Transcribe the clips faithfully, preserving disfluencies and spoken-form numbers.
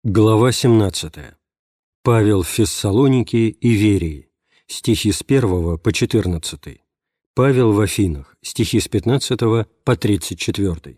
Глава семнадцатая. Павел в Фессалонике и Верии. Стихи с первого по четырнадцатый. Павел в Афинах. Стихи с пятнадцатого по тридцать четвёртый.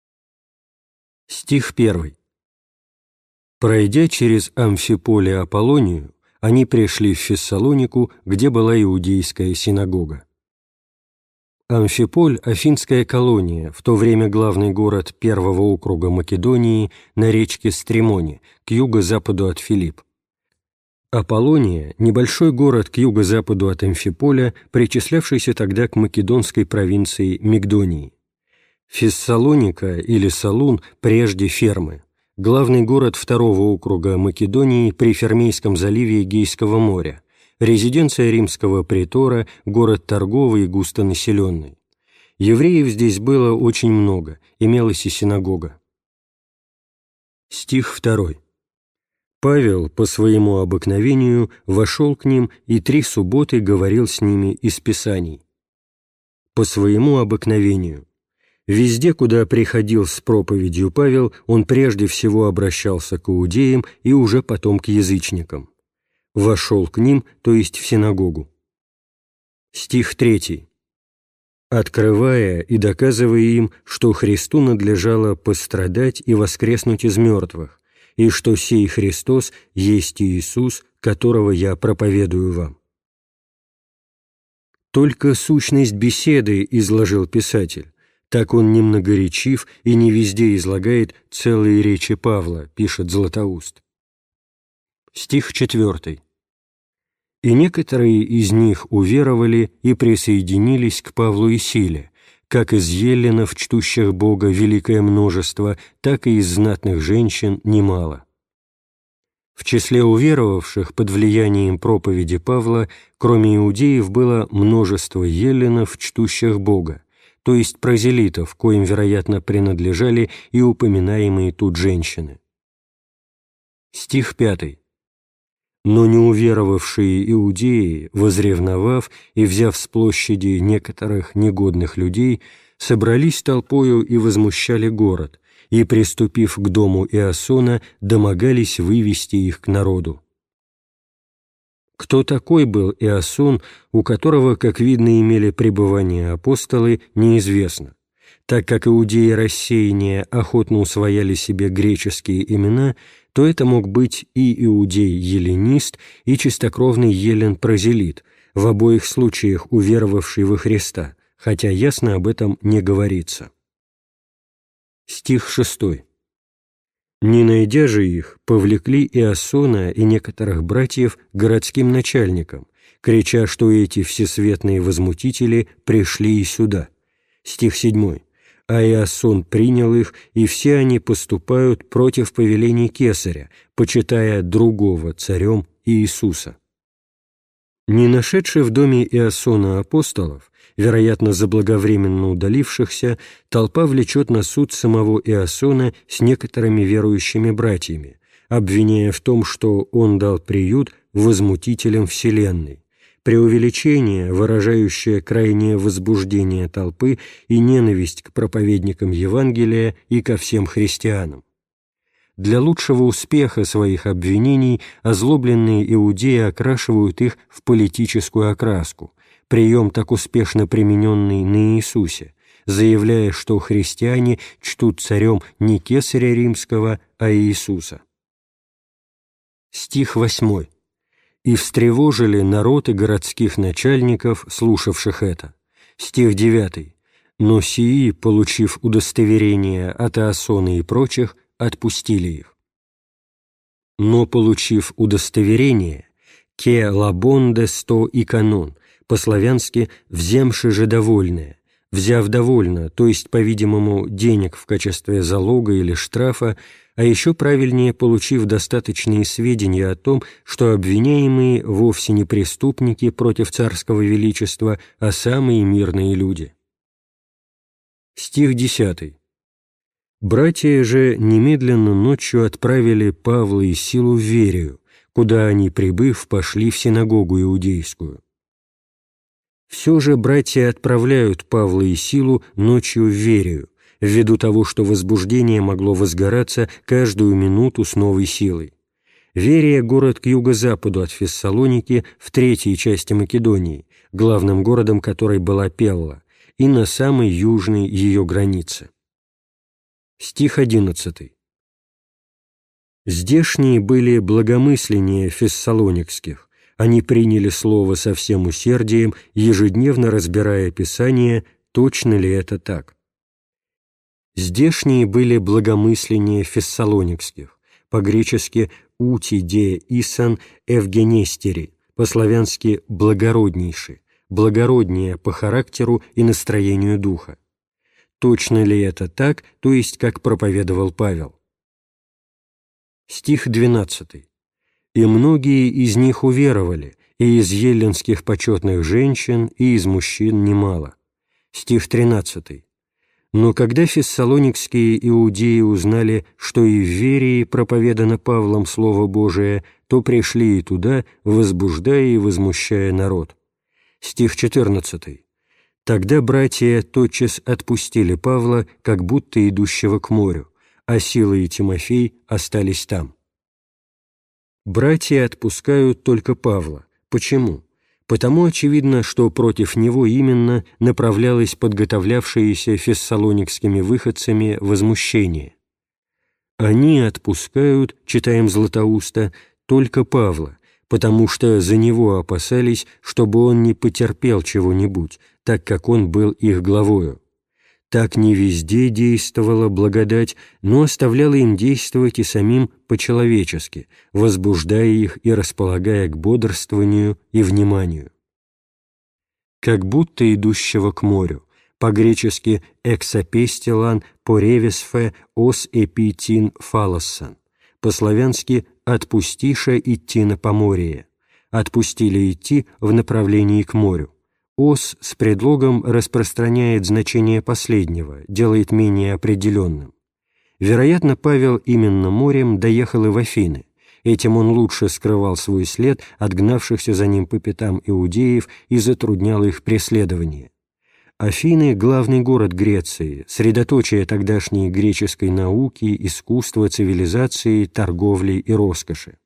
Стих первый. Пройдя через Амфиполе и Аполлонию, они пришли в Фессалонику, где была иудейская синагога. Амфиполь – афинская колония, в то время главный город первого округа Македонии на речке Стремоне, к юго-западу от Филипп. Аполлония – небольшой город к юго-западу от Амфиполя, причислявшийся тогда к македонской провинции Мигдонии. Фессалоника или Салун – прежде Фермы, главный город второго округа Македонии при Фермейском заливе Эгейского моря, резиденция римского претора, город торговый и густонаселенный. Евреев здесь было очень много, имелась и синагога. Стих второй. Павел по своему обыкновению вошел к ним и три субботы говорил с ними из Писаний. По своему обыкновению. Везде, куда приходил с проповедью Павел, он прежде всего обращался к иудеям и уже потом к язычникам. Вошел к ним, то есть в синагогу. Стих третий. Открывая и доказывая им, что Христу надлежало пострадать и воскреснуть из мертвых, и что сей Христос есть Иисус, которого я проповедую вам. Только сущность беседы изложил писатель, так он не многоречив и не везде излагает целые речи Павла, пишет Златоуст. Стих четвертый. И некоторые из них уверовали и присоединились к Павлу и Силе, как из еллинов, чтущих Бога, великое множество, так и из знатных женщин немало. В числе уверовавших под влиянием проповеди Павла, кроме иудеев, было множество еллинов, чтущих Бога, то есть прозелитов, коим, вероятно, принадлежали и упоминаемые тут женщины. Стих пятый. Но неуверовавшие иудеи, возревновав и взяв с площади некоторых негодных людей, собрались толпою и возмущали город, и, приступив к дому Иасона, домогались вывести их к народу. Кто такой был Иасон, у которого, как видно, имели пребывание апостолы, неизвестно, так как иудеи рассеяния охотно усвояли себе греческие имена, то это мог быть и иудей-еллинист, и чистокровный еллин-прозелит, в обоих случаях уверовавший во Христа, хотя ясно об этом не говорится. Стих шестой. «Не найдя же их, повлекли Иасона и некоторых братьев городским начальникам, крича, что эти всесветные возмутители пришли и сюда». Стих седьмой. А Иасон принял их, и все они поступают против повелений Кесаря, почитая другого царем Иисуса. Не нашедши в доме Иасона апостолов, вероятно, заблаговременно удалившихся, толпа влечет на суд самого Иасона с некоторыми верующими братьями, обвиняя в том, что он дал приют возмутителям вселенной, преувеличение, выражающее крайнее возбуждение толпы и ненависть к проповедникам Евангелия и ко всем христианам. Для лучшего успеха своих обвинений озлобленные иудеи окрашивают их в политическую окраску, прием, так успешно примененный на Иисусе, заявляя, что христиане чтут царем не Кесаря Римского, а Иисуса. Стих восьмой. «И встревожили народ и городских начальников, слушавших это». Стих девятый. «Но сии, получив удостоверение от Иасона и прочих, отпустили их». «Но, получив удостоверение, ке лабонде сто и канон», по-славянски «вземши же довольное», взяв довольно, то есть, по-видимому, денег в качестве залога или штрафа, а еще правильнее получив достаточные сведения о том, что обвиняемые вовсе не преступники против царского величества, а самые мирные люди. Стих десятый. «Братья же немедленно ночью отправили Павла и Силу в Верию, куда они, прибыв, пошли в синагогу иудейскую. Все же братья отправляют Павла и Силу ночью в Верию, ввиду того, что возбуждение могло возгораться каждую минуту с новой силой. Верия — город к юго-западу от Фессалоники в третьей части Македонии, главным городом которой была Пелла, и на самой южной ее границе. Стих одиннадцатый. «Здешние были благомысленнее фессалоникских, они приняли слово со всем усердием, ежедневно разбирая Писание, точно ли это так. Здешние были благомысленнее фессалоникских, по-гречески «ути де исан евгенестери», по-славянски «благороднейши», благороднее по характеру и настроению духа. Точно ли это так, то есть как проповедовал Павел? Стих двенадцатый. «И многие из них уверовали, и из еллинских почетных женщин, и из мужчин немало». Стих тринадцатый. «Но когда фессалоникские иудеи узнали, что и в Верии проповедано Павлом Слово Божие, то пришли и туда, возбуждая и возмущая народ». Стих четырнадцатый. «Тогда братья тотчас отпустили Павла, как будто идущего к морю, а Сила и Тимофей остались там». Братья отпускают только Павла. Почему? Потому очевидно, что против него именно направлялось подготовлявшееся фессалоникскими выходцами возмущение. Они отпускают, читаем Златоуста, только Павла, потому что за него опасались, чтобы он не потерпел чего-нибудь, так как он был их главою. Так не везде действовала благодать, но оставляла им действовать и самим по-человечески, возбуждая их и располагая к бодрствованию и вниманию. Как будто идущего к морю, по-гречески «эксапестилан поревисфе ос эпитин фалоссан», по-славянски «отпустиша идти на поморье», «отпустили идти в направлении к морю». «Ос» с предлогом распространяет значение последнего, делает менее определенным. Вероятно, Павел именно морем доехал и в Афины. Этим он лучше скрывал свой след от гнавшихся за ним по пятам иудеев и затруднял их преследование. Афины — главный город Греции, средоточие тогдашней греческой науки, искусства, цивилизации, торговли и роскоши.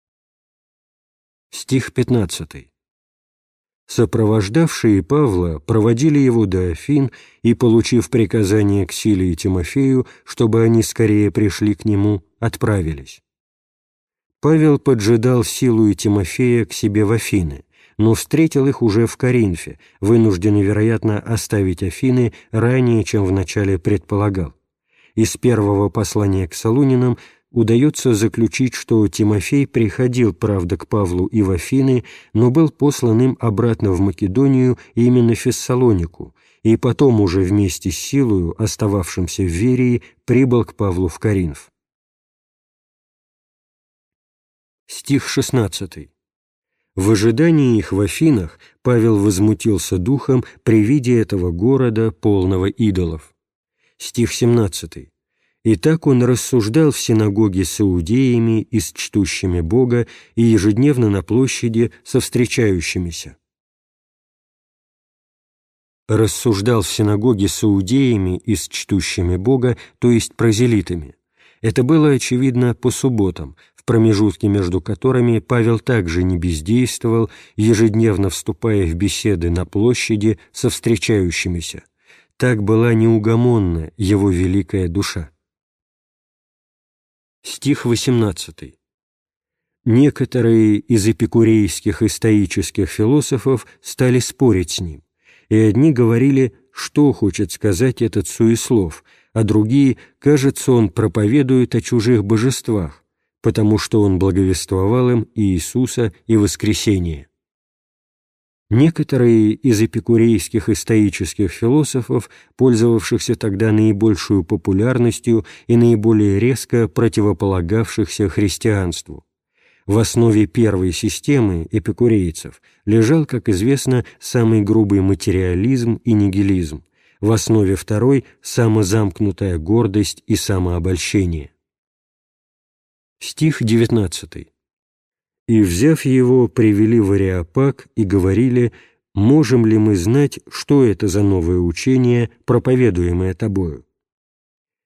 Стих пятнадцатый. Сопровождавшие Павла проводили его до Афин и, получив приказание к Силе и Тимофею, чтобы они скорее пришли к нему, отправились. Павел поджидал Силу и Тимофея к себе в Афины, но встретил их уже в Коринфе, вынужденный, вероятно, оставить Афины ранее, чем вначале предполагал. Из первого послания к Солунинам удается заключить, что Тимофей приходил, правда, к Павлу и в Афины, но был послан им обратно в Македонию, именно в Фессалонику, и потом уже вместе с Силою, остававшимся в Верии, прибыл к Павлу в Коринф. Стих шестнадцатый. В ожидании их в Афинах Павел возмутился духом при виде этого города, полного идолов. Стих семнадцатый. И так он рассуждал в синагоге с иудеями и с чтущими Бога, и ежедневно на площади со встречающимися. Рассуждал в синагоге с иудеями и с чтущими Бога, то есть прозелитами. Это было, очевидно, по субботам, в промежутке между которыми Павел также не бездействовал, ежедневно вступая в беседы на площади со встречающимися. Так была неугомонна его великая душа. Стих восемнадцатый. Некоторые из эпикурейских и стоических философов стали спорить с ним, и одни говорили, что хочет сказать этот суеслов, а другие, кажется, он проповедует о чужих божествах, потому что он благовествовал им и Иисуса, и воскресение. Некоторые из эпикурейских и стоических философов, пользовавшихся тогда наибольшую популярностью и наиболее резко противополагавшихся христианству. В основе первой системы эпикурейцев лежал, как известно, самый грубый материализм и нигилизм, в основе второй – самозамкнутая гордость и самообольщение. Стих девятнадцатый. «И, взяв его, привели в Ареопаг и говорили, можем ли мы знать, что это за новое учение, проповедуемое тобою?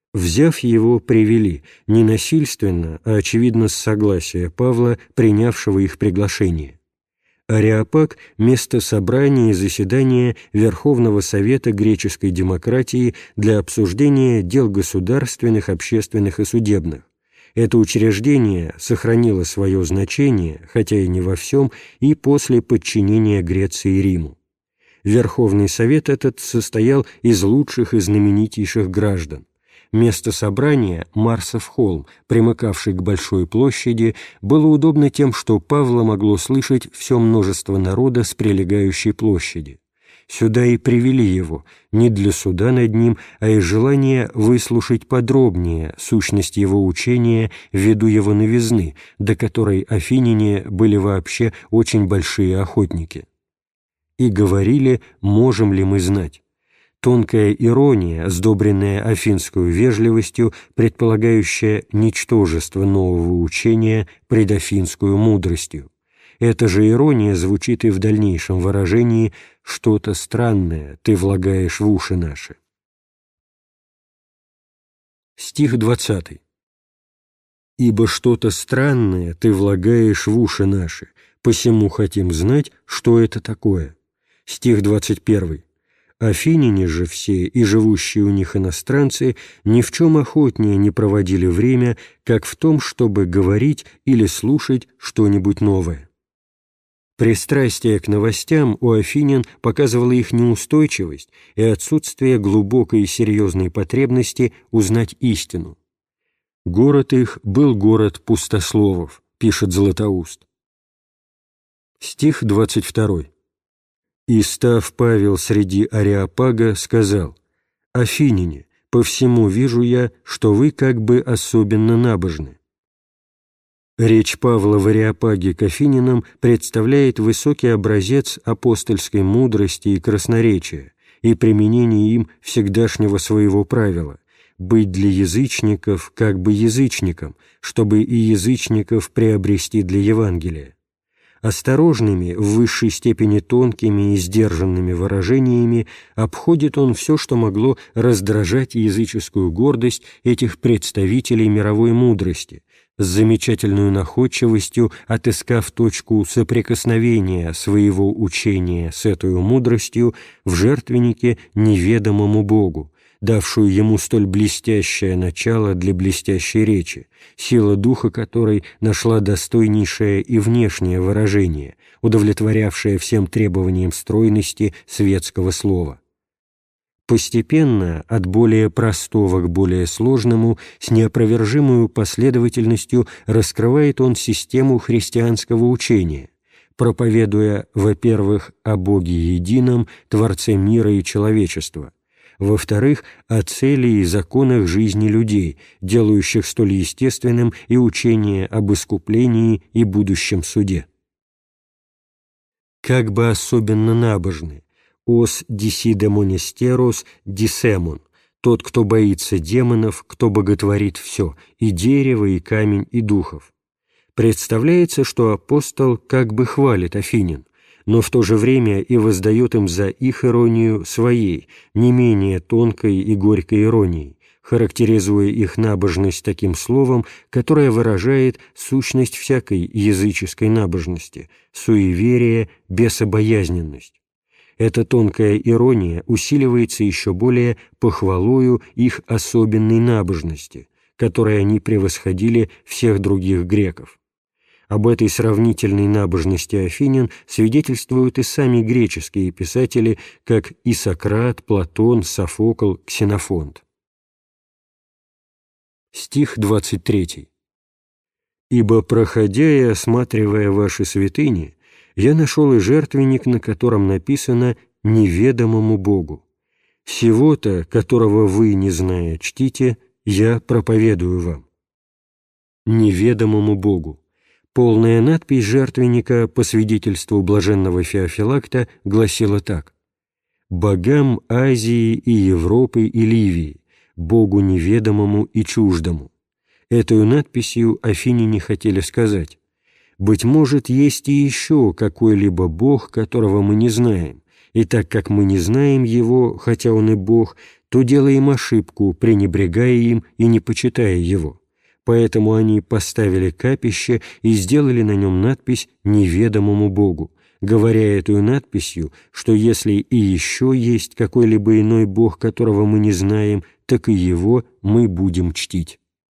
Взяв его, привели, не насильственно, а, очевидно, с согласия Павла, принявшего их приглашение. Ареопаг – место собрания и заседания Верховного Совета греческой демократии для обсуждения дел государственных, общественных и судебных. Это учреждение сохранило свое значение, хотя и не во всем, и после подчинения Греции Риму. Верховный Совет этот состоял из лучших и знаменитейших граждан. Место собрания, Марсов холм, примыкавший к Большой площади, было удобно тем, что Павла могло слышать все множество народа с прилегающей площади. Сюда и привели его, не для суда над ним, а из желания выслушать подробнее сущность его учения ввиду его новизны, до которой афиняне были вообще очень большие охотники. И говорили, можем ли мы знать. Тонкая ирония, сдобренная афинскую вежливостью, предполагающая ничтожество нового учения пред афинскую мудростью. Эта же ирония звучит и в дальнейшем выражении «что-то странное ты влагаешь в уши наши». Стих двадцатый. «Ибо что-то странное ты влагаешь в уши наши, посему хотим знать, что это такое». Стих двадцать первый. Афиняне же все и живущие у них иностранцы ни в чем охотнее не проводили время, как в том, чтобы говорить или слушать что-нибудь новое. Пристрастие к новостям у афинян показывало их неустойчивость и отсутствие глубокой и серьезной потребности узнать истину. «Город их был город пустословов», пишет Златоуст. Стих двадцать второй. «И став Павел среди Ареопага, сказал: Афиняне, по всему вижу я, что вы как бы особенно набожны». Речь Павла в Ареопаге к афинянам представляет высокий образец апостольской мудрости и красноречия и применение им всегдашнего своего правила – быть для язычников как бы язычником, чтобы и язычников приобрести для Евангелия. Осторожными, в высшей степени тонкими и сдержанными выражениями обходит он все, что могло раздражать языческую гордость этих представителей мировой мудрости, с замечательной находчивостью отыскав точку соприкосновения своего учения с этой мудростью в жертвеннике неведомому Богу, давшую ему столь блестящее начало для блестящей речи, сила духа которой нашла достойнейшее и внешнее выражение, удовлетворявшее всем требованиям стройности светского слова. Постепенно, от более простого к более сложному, с неопровержимой последовательностью раскрывает он систему христианского учения, проповедуя, во-первых, о Боге едином, Творце мира и человечества, во-вторых, о цели и законах жизни людей, делающих столь естественным и учение об искуплении и будущем суде. Как бы особенно набожны, «ос диси демонестерос дисемон», тот, кто боится демонов, кто боготворит все, и дерево, и камень, и духов. Представляется, что апостол как бы хвалит афинян, но в то же время и воздает им за их иронию своей, не менее тонкой и горькой иронией, характеризуя их набожность таким словом, которое выражает сущность всякой языческой набожности – суеверие, бесобоязненность. Эта тонкая ирония усиливается еще более похвалою их особенной набожности, которой они превосходили всех других греков. Об этой сравнительной набожности афинян свидетельствуют и сами греческие писатели, как и Сократ, Платон, Софокл, Ксенофонт. Стих двадцать третий. «Ибо, проходя и осматривая ваши святыни, я нашел и жертвенник, на котором написано «неведомому Богу». Сего-то, которого вы, не зная, чтите, я проповедую вам». Неведомому Богу. Полная надпись жертвенника по свидетельству блаженного Феофилакта гласила так: «Богам Азии и Европы и Ливии, Богу неведомому и чуждому». Этой надписью афиняне хотели сказать: быть может, есть и еще какой-либо Бог, которого мы не знаем, и так как мы не знаем Его, хотя Он и Бог, то делаем ошибку, пренебрегая им и не почитая его. Поэтому они поставили капище и сделали на нем надпись «Неведомому Богу», говоря эту надписью, что если и еще есть какой-либо иной Бог, которого мы не знаем, так и его мы будем чтить.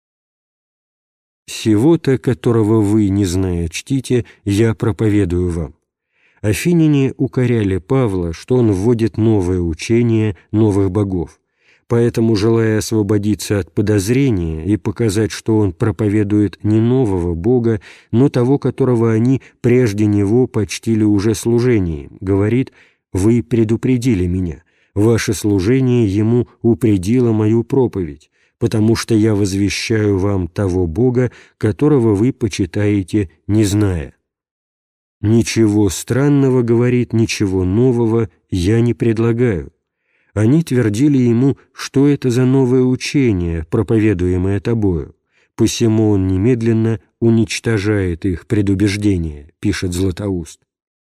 «Сего-то, которого вы, не зная, чтите, я проповедую вам». Афиняне укоряли Павла, что он вводит новое учение новых богов. Поэтому, желая освободиться от подозрения и показать, что он проповедует не нового Бога, но того, которого они прежде него почтили уже служением, говорит: «Вы предупредили меня, ваше служение ему упредило мою проповедь, потому что я возвещаю вам того Бога, которого вы почитаете, не зная». «Ничего странного, — говорит, — ничего нового я не предлагаю». Они твердили ему, что это за новое учение, проповедуемое тобою, посему он немедленно уничтожает их предубеждения, пишет Златоуст.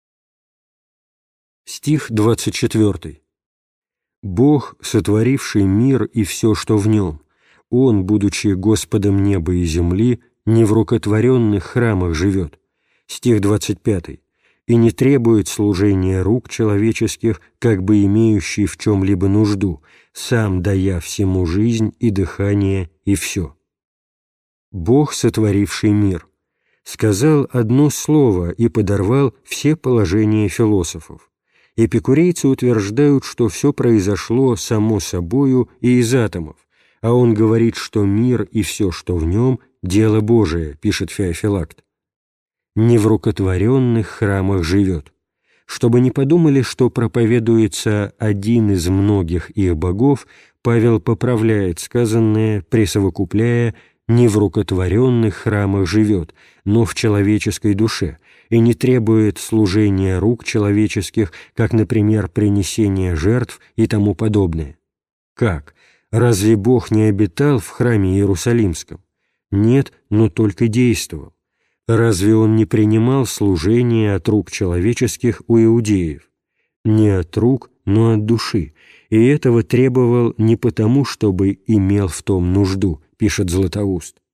Стих двадцать четвёртый. «Бог, сотворивший мир и все, что в нем, Он, будучи Господом неба и земли, не в рукотворенных храмах живет». Стих двадцать пятый. «И не требует служения рук человеческих, как бы имеющий в чем-либо нужду, сам дая всему жизнь и дыхание и все». Бог, сотворивший мир, сказал одно слово и подорвал все положения философов. Эпикурейцы утверждают, что все произошло само собою и из атомов, а он говорит, что мир и все, что в нем, дело Божие, пишет Феофилакт. «Не в рукотворенных храмах живет». Чтобы не подумали, что проповедуется один из многих их богов, Павел поправляет сказанное, присовокупляя: «не в рукотворенных храмах живет, но в человеческой душе, и не требует служения рук человеческих, как, например, принесения жертв и тому подобное». Как? Разве Бог не обитал в храме Иерусалимском? Нет, но только действовал. Разве он не принимал служение от рук человеческих у иудеев? Не от рук, но от души, и этого требовал не потому, чтобы имел в том нужду, пишет Златоуст.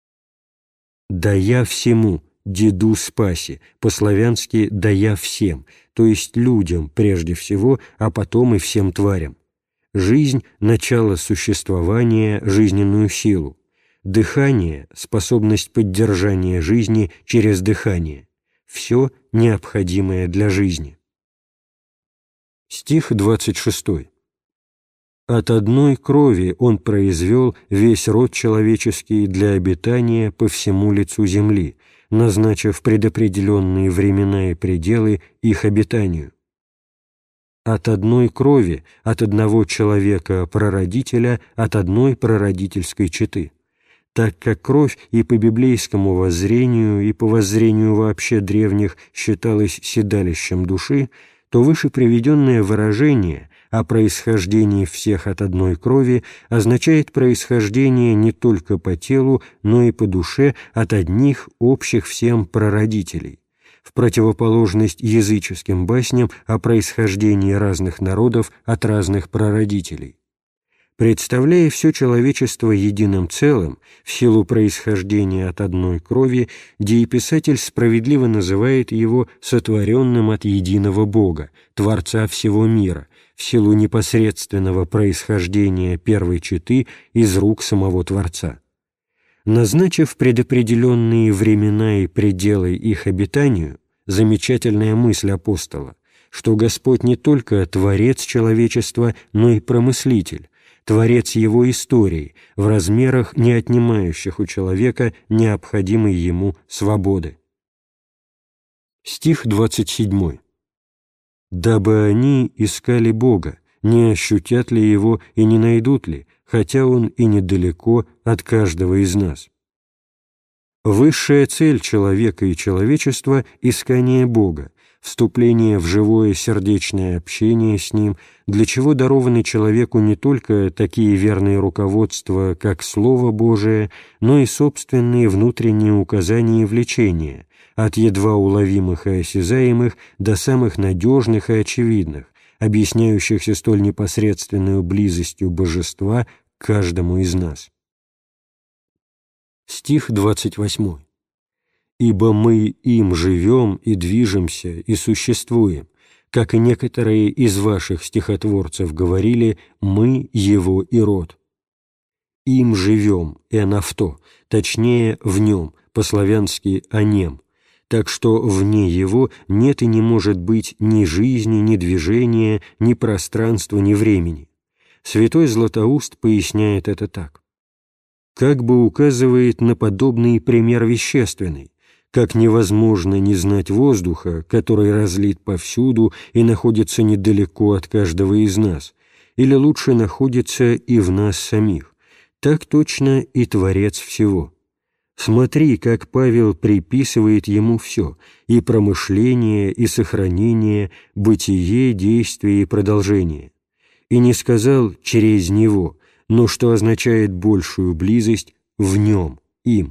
«Дая всему, деду спаси», по-славянски «дая всем», то есть людям прежде всего, а потом и всем тварям. Жизнь – начало существования, жизненную силу. Дыхание – способность поддержания жизни через дыхание. Все необходимое для жизни. Стих двадцать шестой. «От одной крови Он произвел весь род человеческий для обитания по всему лицу земли, назначив предопределенные времена и пределы их обитанию». От одной крови, от одного человека-прародителя, от одной прародительской четы. Так как кровь и по библейскому воззрению, и по воззрению вообще древних считалась седалищем души, то выше приведенное выражение о происхождении всех от одной крови означает происхождение не только по телу, но и по душе от одних общих всем прародителей, в противоположность языческим басням о происхождении разных народов от разных прародителей. Представляя все человечество единым целым, в силу происхождения от одной крови, дееписатель справедливо называет его сотворенным от единого Бога, Творца всего мира, в силу непосредственного происхождения первой четы из рук самого Творца. Назначив предопределенные времена и пределы их обитанию, замечательная мысль апостола, что Господь не только Творец человечества, но и Промыслитель, Творец его истории, в размерах, не отнимающих у человека необходимой ему свободы. Стих двадцать седьмой. «Дабы они искали Бога, не ощутят ли Его и не найдут ли, хотя Он и недалеко от каждого из нас». Высшая цель человека и человечества – искание Бога, вступление в живое сердечное общение с Ним, для чего дарованы человеку не только такие верные руководства, как Слово Божие, но и собственные внутренние указания и влечения, от едва уловимых и осязаемых до самых надежных и очевидных, объясняющихся столь непосредственной близостью Божества к каждому из нас. Стих двадцать восьмой. «Ибо мы им живем и движемся и существуем, как и некоторые из ваших стихотворцев говорили, мы его и род. Им живем, энавто, точнее, в нем, по-славянски «о нем», так что вне его нет и не может быть ни жизни, ни движения, ни пространства, ни времени. Святой Златоуст поясняет это так. Как бы указывает на подобный пример вещественный, как невозможно не знать воздуха, который разлит повсюду и находится недалеко от каждого из нас, или лучше находится и в нас самих, так точно и Творец всего. Смотри, как Павел приписывает ему все, и промышление, и сохранение, бытие, действие и продолжение. И не сказал «через него», но что означает большую близость в нем, им.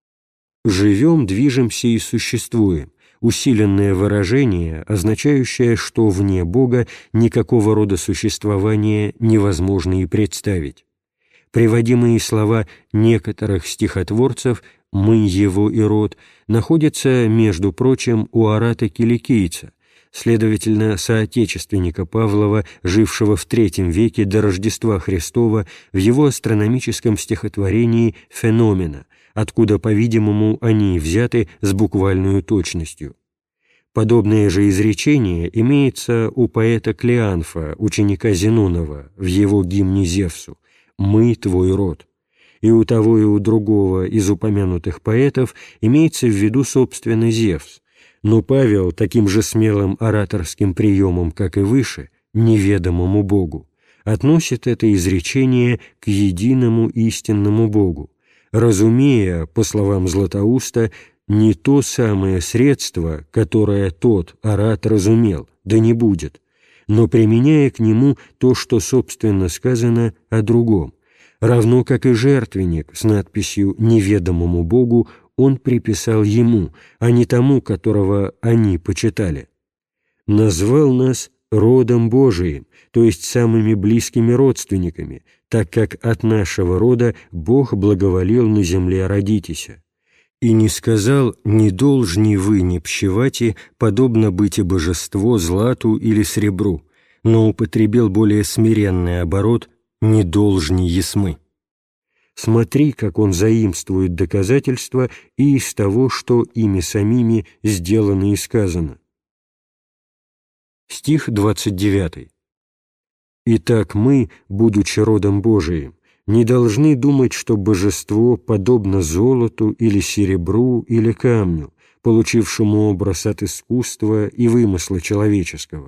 «Живем, движемся и существуем» — усиленное выражение, означающее, что вне Бога никакого рода существования невозможно и представить. Приводимые слова некоторых стихотворцев «мы его и род» находятся, между прочим, у Арата Киликийца, следовательно, соотечественника Павлова, жившего в третьем веке до Рождества Христова, в его астрономическом стихотворении «Феномена», откуда, по-видимому, они взяты с буквальной точностью. Подобное же изречение имеется у поэта Клеанфа, ученика Зенонова, в его гимне Зевсу «Мы твой род». И у того, и у другого из упомянутых поэтов имеется в виду, собственно, Зевс. Но Павел таким же смелым ораторским приемом, как и выше, неведомому Богу, относит это изречение к единому истинному Богу, разумея, по словам Златоуста, не то самое средство, которое тот орат разумел, да не будет, но применяя к нему то, что, собственно, сказано о другом, равно как и жертвенник с надписью «неведомому Богу» он приписал ему, а не тому, которого они почитали. «Назвал нас родом Божиим», то есть самыми близкими родственниками, так как от нашего рода Бог благоволил на земле родитеся. И не сказал «не должни вы не пщевати, подобно быть и божество злату или сребру», но употребил более смиренный оборот «не должни есмы». Смотри, как он заимствует доказательства и из того, что ими самими сделано и сказано. Стих двадцать девятый. «Итак мы, будучи родом Божиим, не должны думать, что божество подобно золоту или серебру или камню, получившему образ от искусства и вымысла человеческого.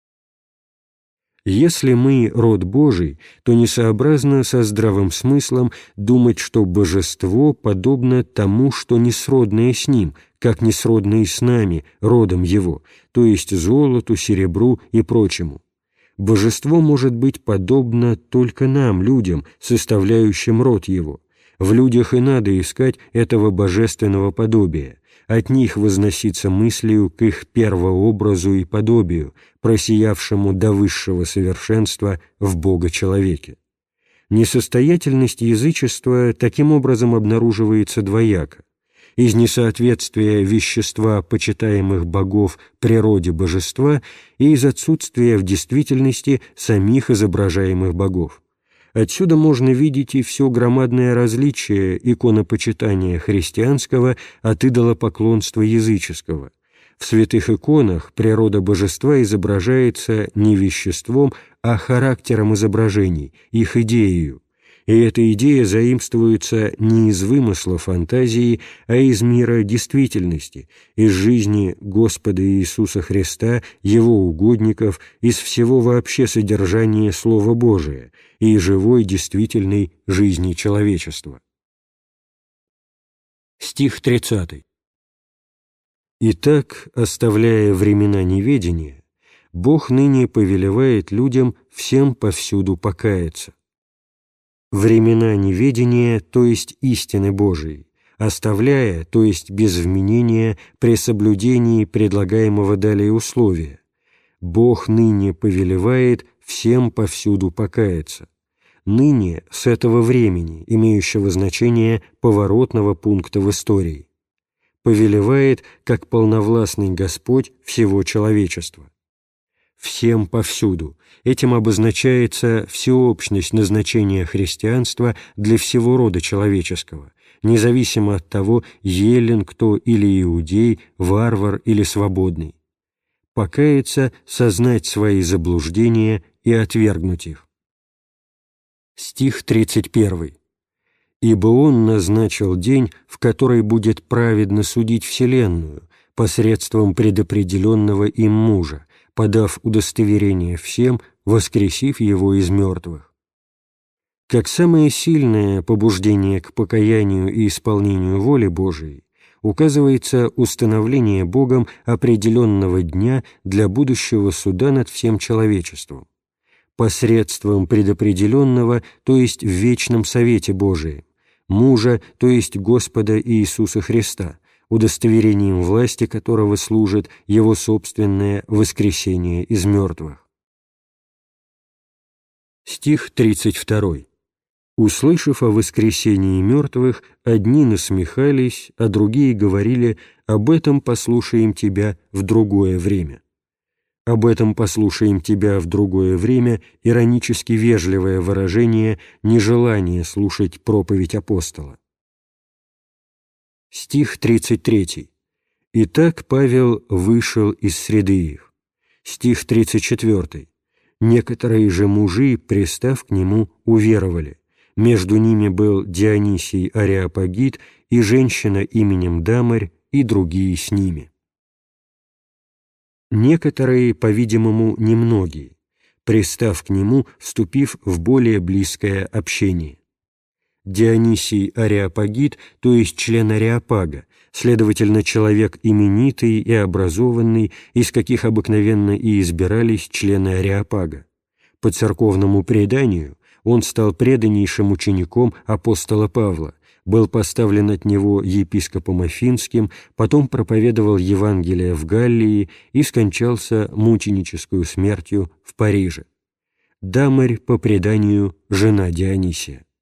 Если мы род Божий, то несообразно со здравым смыслом думать, что божество подобно тому, что несродное с ним, как несродное с нами, родом его, то есть золоту, серебру и прочему. Божество может быть подобно только нам, людям, составляющим род его. В людях и надо искать этого божественного подобия, от них возноситься мыслью к их первообразу и подобию, просиявшему до высшего совершенства в Бога-человеке. Несостоятельность язычества таким образом обнаруживается двояко: из несоответствия вещества почитаемых богов природе божества и из отсутствия в действительности самих изображаемых богов. Отсюда можно видеть и все громадное различие иконопочитания христианского от идолопоклонства языческого. В святых иконах природа божества изображается не веществом, а характером изображений, их идеей. И эта идея заимствуется не из вымысла фантазии, а из мира действительности, из жизни Господа Иисуса Христа, Его угодников, из всего вообще содержания Слова Божия и живой действительной жизни человечества. Стих тридцатый. «Итак, оставляя времена неведения, Бог ныне повелевает людям всем повсюду покаяться». Времена неведения, то есть истины Божией, оставляя, то есть без вменения, при соблюдении предлагаемого далее условия. Бог ныне повелевает всем повсюду покаяться. Ныне с этого времени, имеющего значение поворотного пункта в истории. Повелевает, как полновластный Господь всего человечества. Всем повсюду. Этим обозначается всеобщность назначения христианства для всего рода человеческого, независимо от того, еллин кто или иудей, варвар или свободный. Покаяться, сознать свои заблуждения и отвергнуть их. Стих тридцать первый. «Ибо Он назначил день, в который будет праведно судить вселенную, посредством предопределенного им мужа, подав удостоверение всем, воскресив его из мертвых». Как самое сильное побуждение к покаянию и исполнению воли Божией указывается установление Богом определенного дня для будущего суда над всем человечеством, посредством предопределенного, то есть в вечном совете Божием, мужа, то есть Господа Иисуса Христа, удостоверением власти которого служит Его собственное воскресение из мертвых. Стих тридцать второй. «Услышав о воскресении мертвых, одни насмехались, а другие говорили: об этом послушаем тебя в другое время». «Об этом послушаем тебя в другое время» — иронически вежливое выражение нежелания слушать проповедь апостола. Стих тридцать третий. «Итак Павел вышел из среды их». Стих тридцать четвертый. «Некоторые же мужи, пристав к нему, уверовали. Между ними был Дионисий Ареопагит и женщина именем Дамарь, и другие с ними». Некоторые, по-видимому, немногие, пристав к нему, вступив в более близкое общение. Дионисий Ареопагит, то есть член Ареопага, следовательно, человек именитый и образованный, из каких обыкновенно и избирались члены Ареопага. По церковному преданию он стал преданнейшим учеником апостола Павла, был поставлен от него епископом Афинским, потом проповедовал Евангелие в Галлии и скончался мученическую смертью в Париже. Дамарь, по преданию, жена Дионисия.